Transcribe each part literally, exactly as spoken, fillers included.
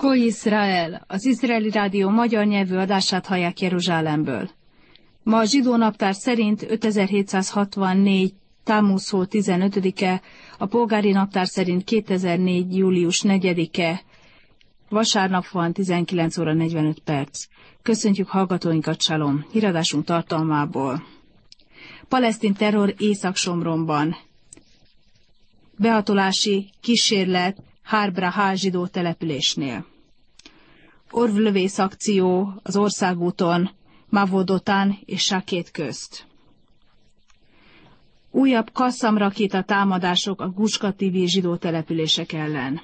Kol Yisrael, az izraeli rádió magyar nyelvű adását hallják Jeruzsálemből. Ma a zsidó naptár szerint ötezer-hétszázhatvannégy. Támusz hó tizenötödike, a polgári naptár szerint kétezer-négy. július negyedike, vasárnap van, tizenkilenc óra negyvenöt perc. Köszöntjük hallgatóinkat, Salom, híradásunk tartalmából. Palesztin terror Észak-Somronban. Behatolási kísérlet Har Braha zsidó településnél. Orvlövész akció az országúton Mavodotán és Sakét közt. Újabb Kasszam rakéta támadások a Guskativi zsidó települések ellen.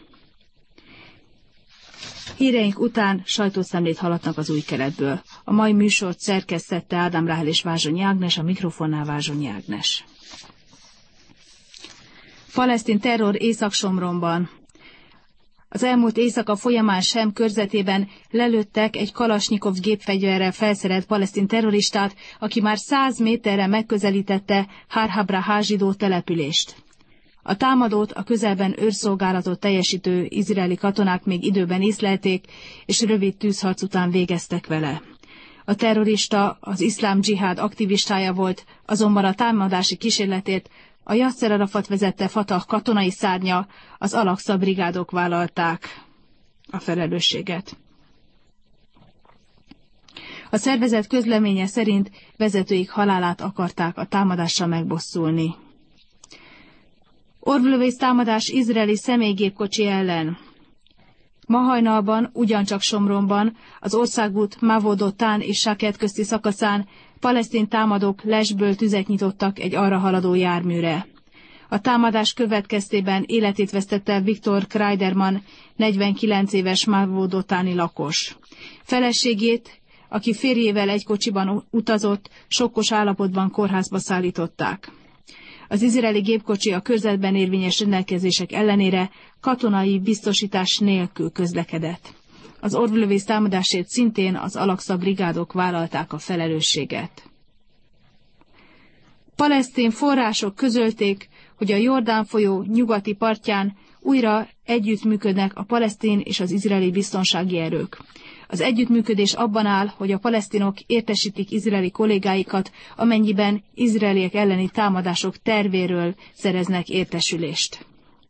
Híreink után sajtószemlét hallatnak az Új Keletből. A mai műsort szerkesztette Ádám Ráhel és Vázsonyi Ágnes, a mikrofonnál Vázsonyi Ágnes. Palesztin terror Észak-Somronban. Az elmúlt éjszaka folyamán Sem körzetében lelőttek egy kalasnyikov gépfegyverrel felszerelt palesztin terroristát, aki már száz méterre megközelítette Har Braha zsidó települést. A támadót a közelben őrszolgálatot teljesítő izraeli katonák még időben észlelték, és rövid tűzharc után végeztek vele. A terrorista az iszlám dzsihád aktivistája volt, azonban a támadási kísérletét a Yasser Arafat vezette Fatah katonai szárnya, az Al-Aqsa brigádok vállalták a felelősséget. A szervezet közleménye szerint vezetőik halálát akarták a támadással megbosszulni. Orvlövész támadás izraeli személygépkocsi ellen. Ma hajnalban, ugyancsak Somronban, az országút Mavodotán és Saket közti szakaszán palesztin támadók lesből tüzet nyitottak egy arra haladó járműre. A támadás következtében életét vesztette Viktor Kreiderman, negyvenkilenc éves mavodotáni lakos. Feleségét, aki férjével egy kocsiban utazott, sokkos állapotban kórházba szállították. Az izraeli gépkocsi a körzetben érvényes rendelkezések ellenére katonai biztosítás nélkül közlekedett. Az orvlövész támadásért szintén az Al-Aqsa brigádok vállalták a felelősséget. Palesztin források közölték, hogy a Jordán folyó nyugati partján újra együttműködnek a palesztin és az izraeli biztonsági erők. Az együttműködés abban áll, hogy a palesztinok értesítik izraeli kollégáikat, amennyiben izraeliek elleni támadások tervéről szereznek értesülést.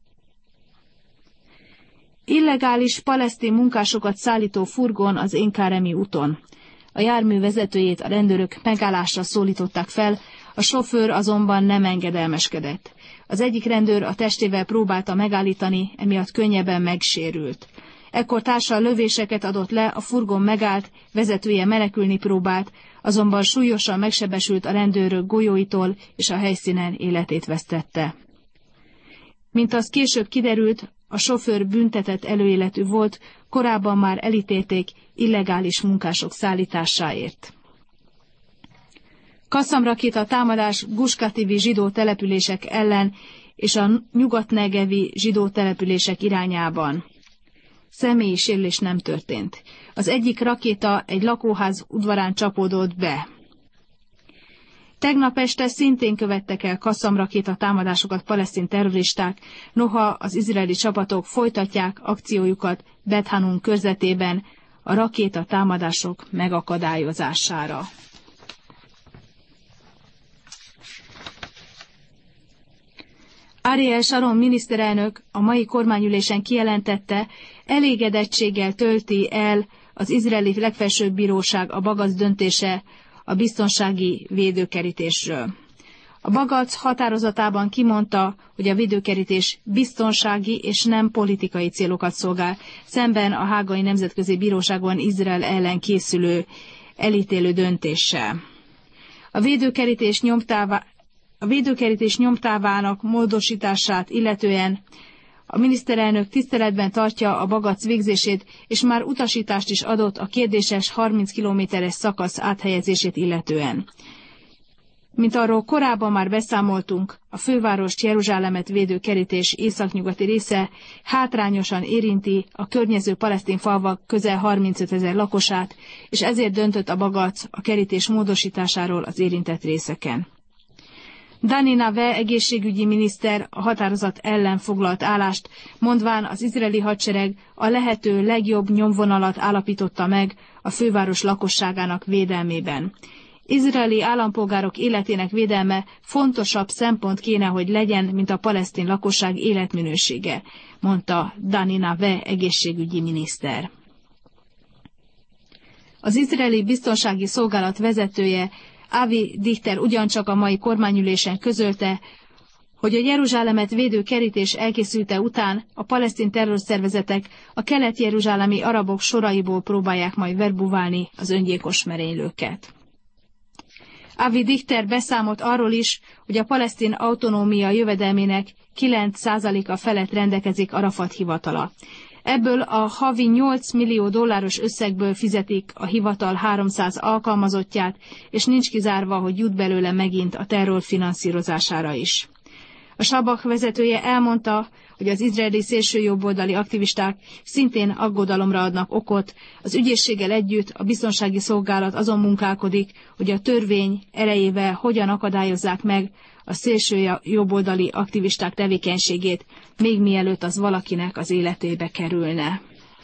Illegális palesztin munkásokat szállító furgon az Én-Káremi úton. A jármű vezetőjét a rendőrök megállásra szólították fel, a sofőr azonban nem engedelmeskedett. Az egyik rendőr a testével próbálta megállítani, emiatt könnyebben megsérült. Ekkor társa lövéseket adott le, a furgon megállt, vezetője menekülni próbált, azonban súlyosan megsebesült a rendőrök golyóitól, és a helyszínen életét vesztette. Mint az később kiderült, a sofőr büntetett előéletű volt, korábban már elítélték illegális munkások szállításáért. Kasszam rakéta támadás Guskativi zsidó települések ellen és a nyugatnegevi zsidó települések irányában. Személyi sérülés nem történt. Az egyik rakéta egy lakóház udvarán csapódott be. Tegnap este szintén követtek el Kasszam rakéta támadásokat palesztin terroristák, noha az izraeli csapatok folytatják akciójukat Bet Hanun körzetében a rakéta támadások megakadályozására. Ariel Sharon miniszterelnök a mai kormányülésen kijelentette, elégedettséggel tölti el az izraeli legfelsőbb bíróság a Bagac döntése a biztonsági védőkerítésről. A Bagac határozatában kimondta, hogy a védőkerítés biztonsági és nem politikai célokat szolgál, szemben a Hágai Nemzetközi Bíróságon Izrael ellen készülő elítélő döntéssel. A védőkerítés nyomtává A védőkerítés nyomtávának módosítását illetően a miniszterelnök tiszteletben tartja a Bagac végzését, és már utasítást is adott a kérdéses harminc kilométeres szakasz áthelyezését illetően. Mint arról korábban már beszámoltunk, a fővárost, Jeruzsálemet védő kerítés északnyugati része hátrányosan érinti a környező palesztin falvak közel harmincöt ezer lakosát, és ezért döntött a Bagac a kerítés módosításáról az érintett részeken. Dani Nave egészségügyi miniszter a határozat ellen foglalt állást, mondván az izraeli hadsereg a lehető legjobb nyomvonalat állapította meg a főváros lakosságának védelmében. Izraeli állampolgárok életének védelme fontosabb szempont kéne, hogy legyen, mint a palesztin lakosság életminősége, mondta Dani Nave egészségügyi miniszter. Az izraeli biztonsági szolgálat vezetője, Avi Dichter ugyancsak a mai kormányülésen közölte, hogy a Jeruzsálemet védő kerítés elkészülte után a palesztin terrorszervezetek a kelet-jeruzsálemi arabok soraiból próbálják majd verbuválni az öngyilkos merénylőket. Avi Dichter beszámolt arról is, hogy a palesztin autonómia jövedelmének kilenc százaléka felett rendelkezik Arafat hivatala. Ebből a havi nyolc millió dolláros összegből fizetik a hivatal háromszáz alkalmazottját, és nincs kizárva, hogy jut belőle megint a terror finanszírozására is. A Sabach vezetője elmondta, hogy az izraeli szélsőjobboldali aktivisták szintén aggodalomra adnak okot. Az ügyészséggel együtt a biztonsági szolgálat azon munkálkodik, hogy a törvény erejével hogyan akadályozzák meg a szélsőjobboldali aktivisták tevékenységét, még mielőtt az valakinek az életébe kerülne.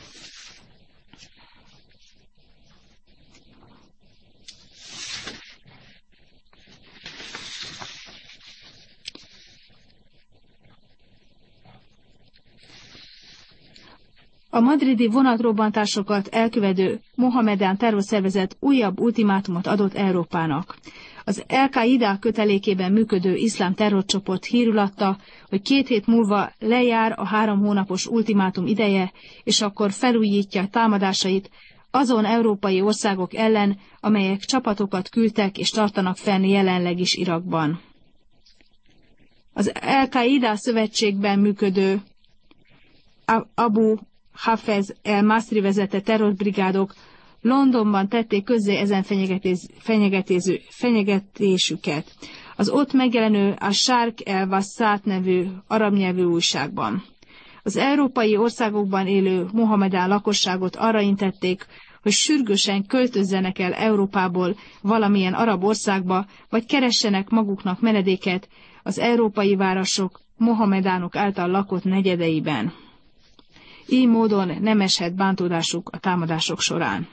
A madridi vonatrobbantásokat elkövető Mohamedán terrorszervezet újabb ultimátumot adott Európának. Az El-Qaida kötelékében működő iszlám terrorcsoport hírül adta, hogy két hét múlva lejár a három hónapos ultimátum ideje, és akkor felújítja támadásait azon európai országok ellen, amelyek csapatokat küldtek és tartanak fenn jelenleg is Irakban. Az El-Qaida szövetségben működő Abu Hafez el-Masri vezette terrorbrigádok Londonban tették közzé ezen fenyegetés, fenyegetésüket. Az ott megjelenő a Sharq el-Wassat nevű arab nyelvű újságban. Az európai országokban élő mohamedán lakosságot arra intették, hogy sürgősen költözzenek el Európából valamilyen arab országba, vagy keressenek maguknak menedéket az európai városok mohamedánok által lakott negyedeiben. Így módon nem eshet bántódásuk a támadások során.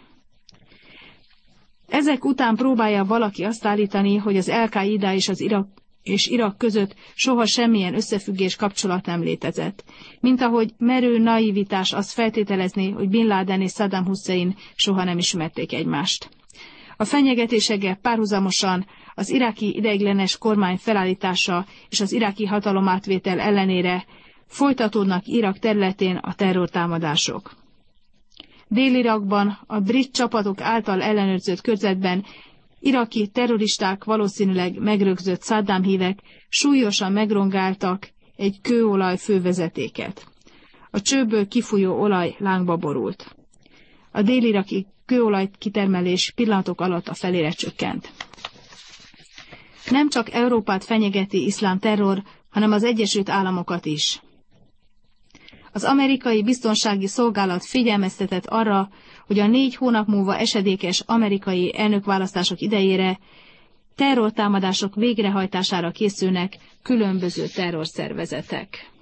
Ezek után próbálja valaki azt állítani, hogy az El-Qaida és az Irak és Irak között soha semmilyen összefüggés kapcsolat nem létezett. Mint ahogy merő naivitás azt feltételezni, hogy Bin Laden és Saddam Hussein soha nem ismerték egymást. A fenyegetésekkel párhuzamosan az iráki ideiglenes kormány felállítása és az iráki hatalomátvétel ellenére folytatódnak Irak területén a terrortámadások. Dél-Irakban a brit csapatok által ellenőrzött körzetben iraki terroristák valószínűleg megrögzött Szaddám hívek súlyosan megrongáltak egy kőolaj fővezetéket. A csőből kifújó olaj lángba borult. A dél-iraki kőolaj kitermelés pillanatok alatt a felére csökkent. Nem csak Európát fenyegeti iszlám terror, hanem az Egyesült Államokat is. Az amerikai biztonsági szolgálat figyelmeztetett arra, hogy a négy hónap múlva esedékes amerikai elnökválasztások idejére terrortámadások végrehajtására készülnek különböző terrorszervezetek.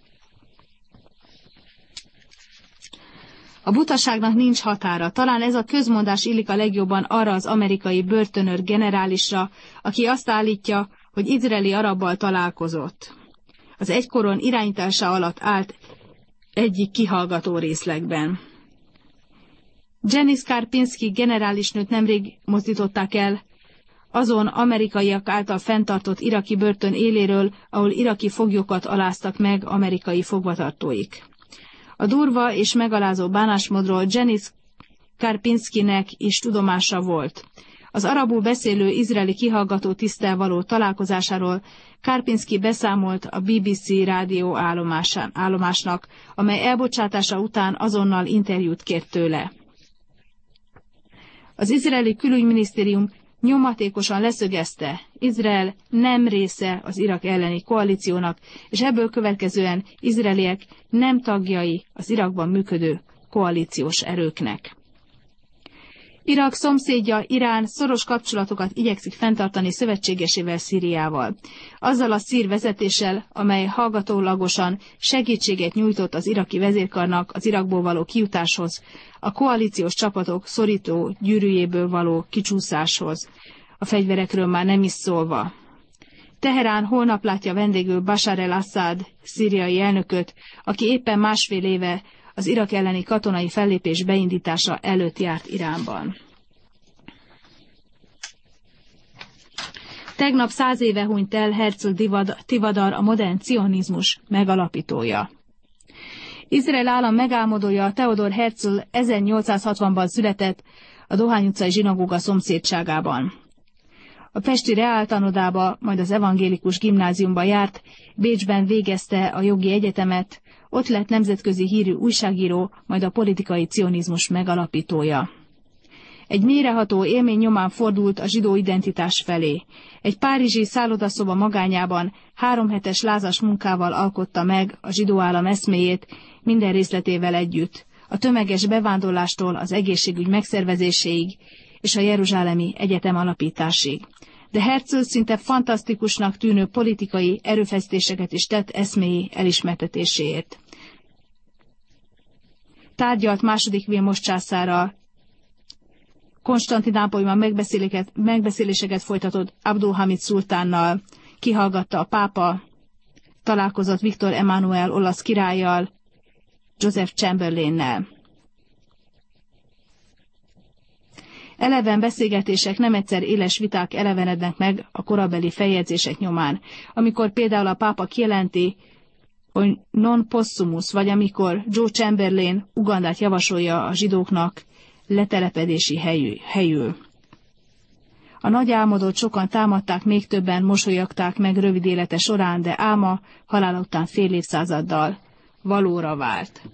A butaságnak nincs határa. Talán ez a közmondás illik a legjobban arra az amerikai börtönőr generálisra, aki azt állítja, hogy izraeli arabbal találkozott. Az egykoron irányítása alatt állt egyik kihallgató részlegben. Janice Karpinski generálisnőt nemrég mozdították el azon amerikaiak által fenntartott iraki börtön éléről, ahol iraki foglyokat aláztak meg amerikai fogvatartóik. A durva és megalázó bánásmódról Janice Karpinskinek is tudomása volt. Az arabul beszélő izraeli kihallgató tiszttel való találkozásáról Karpinski beszámolt a bé bé cé rádió állomásnak, amely elbocsátása után azonnal interjút kért tőle. Az izraeli külügyminisztérium nyomatékosan leszögezte, Izrael nem része az Irak elleni koalíciónak, és ebből következően izraeliek nem tagjai az Irakban működő koalíciós erőknek. Irak szomszédja, Irán szoros kapcsolatokat igyekszik fenntartani szövetségesével, Szíriával. Azzal a szír vezetéssel, amely hallgatólagosan segítséget nyújtott az iraki vezérkarnak az Irakból való kijutáshoz, a koalíciós csapatok szorító gyűrűjéből való kicsúszáshoz, a fegyverekről már nem is szólva. Teherán holnap látja vendégül Bashar el-Assad szíriai elnököt, aki éppen másfél éve az Irak elleni katonai fellépés beindítása előtt járt Iránban. Tegnap száz éve hunyt el Herzl Tivadar, a modern cionizmus megalapítója. Izrael állam megálmodója Theodor Herzl ezernyolcszázhatvanban született a Dohány utcai zsinagóga szomszédságában. A pesti reáltanodába, majd az evangélikus gimnáziumba járt, Bécsben végezte a jogi egyetemet, ott lett nemzetközi hírű újságíró, majd a politikai cionizmus megalapítója. Egy mélyreható élmény nyomán fordult a zsidó identitás felé. Egy párizsi szállodaszoba magányában háromhetes lázas munkával alkotta meg a zsidó állam eszméjét minden részletével együtt, a tömeges bevándorlástól az egészségügy megszervezéséig és a Jeruzsálemi Egyetem alapításig. De Herzl szinte fantasztikusnak tűnő politikai erőfeszítéseket is tett eszméi elismertetéséért. Tárgyalt második Vilmos császárral, Konstantinápolyban megbeszéléseket, megbeszéléseket folytatott Abdulhamid szultánnal, kihallgatta a pápa, találkozott Viktor Emmanuel olasz királlyal, Joseph Chamberlainnel. Eleven beszélgetések, nem egyszer éles viták elevenednek meg a korabeli feljegyzések nyomán, amikor például a pápa kijelenti, hogy non possumus, vagy amikor Joe Chamberlain Ugandát javasolja a zsidóknak letelepedési helyű, helyül. A nagy álmodót sokan támadták, még többen mosolyogták meg rövid élete során, de álma halála után fél évszázaddal valóra vált.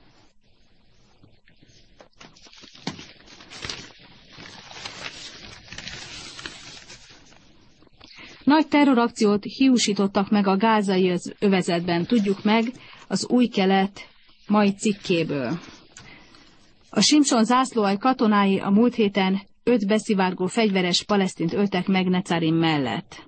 Nagy terrorakciót hiúsítottak meg a gázai övezetben, tudjuk meg az Új Kelet mai cikkéből. A Simson zászlóalj katonái a múlt héten öt beszivárgó fegyveres palesztint öltek meg Necarim mellett.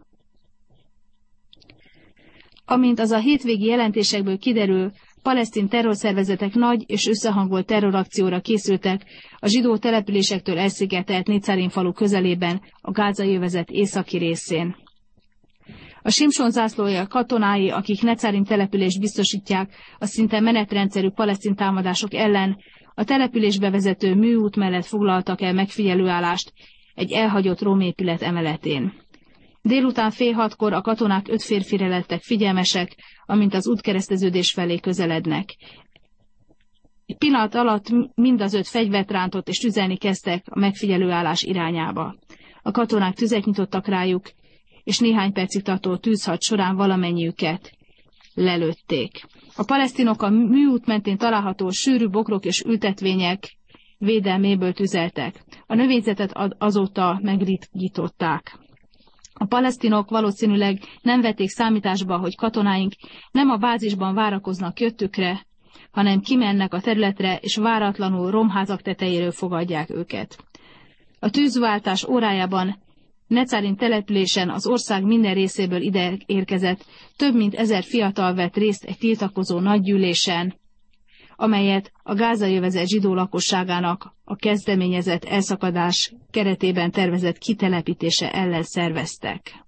Amint az a hétvégi jelentésekből kiderül, palesztin terrorszervezetek nagy és összehangolt terrorakcióra készültek a zsidó településektől elszigetelt Necarim falu közelében, a gázai övezet északi részén. A Simson zászlója katonái, akik Necarim települést biztosítják a szinte menetrendszerű palesztin támadások ellen, a településbe vezető műút mellett foglaltak el megfigyelőállást egy elhagyott rómépület emeletén. Délután fél hatkor a katonák öt férfire lettek figyelmesek, amint az útkereszteződés felé közelednek. Egy pillanat alatt mind az öt fegyvert rántott és tüzelni kezdtek a megfigyelőállás irányába. A katonák tüzet nyitottak rájuk, és néhány percig tartó tűzharc során valamennyiüket lelőtték. A palesztinok a műút mentén található sűrű bokrok és ültetvények védelméből tüzeltek. A növényzetet azóta megritkították. A palesztinok valószínűleg nem vették számításba, hogy katonáink nem a bázisban várakoznak jöttükre, hanem kimennek a területre, és váratlanul romházak tetejéről fogadják őket. A tűzváltás órájában Necarim településen az ország minden részéből ide érkezett, több mint ezer fiatal vett részt egy tiltakozó nagygyűlésen, amelyet a gázai övezet zsidó lakosságának a kezdeményezett elszakadás keretében tervezett kitelepítése ellen szerveztek.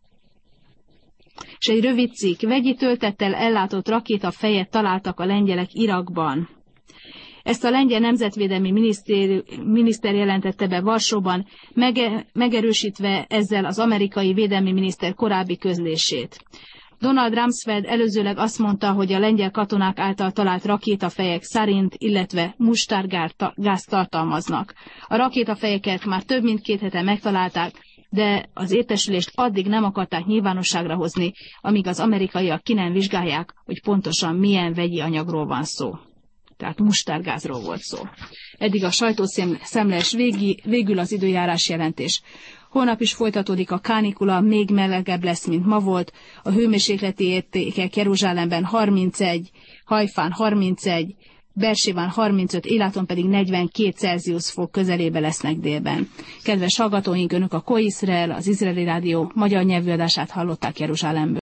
És egy rövid cikk, vegyi töltettel ellátott rakétafejet találtak a lengyelek Irakban. Ezt a lengyel nemzetvédelmi miniszter, miniszter jelentette be Varsóban, mege, megerősítve ezzel az amerikai védelmi miniszter korábbi közlését. Donald Rumsfeld előzőleg azt mondta, hogy a lengyel katonák által talált rakétafejek szarint, illetve mustárgázt tartalmaznak. A rakétafejeket már több mint két hete megtalálták, de az értesülést addig nem akarták nyilvánosságra hozni, amíg az amerikaiak ki nem vizsgálják, hogy pontosan milyen vegyi anyagról van szó. Tehát mustárgázról volt szó. Eddig a sajtószemles végül az időjárás jelentés. Holnap is folytatódik a kánikula, még melegebb lesz, mint ma volt. A hőmérsékleti értékek Jeruzsálemben harmincegy, Hajfán harmincegy, Bersében harmincöt, Éláton pedig negyvenkét Celsius fok közelébe lesznek délben. Kedves hallgatóink, önök a Ko Izrael, az Izraeli Rádió magyar nyelvű adását hallották Jeruzsálemből.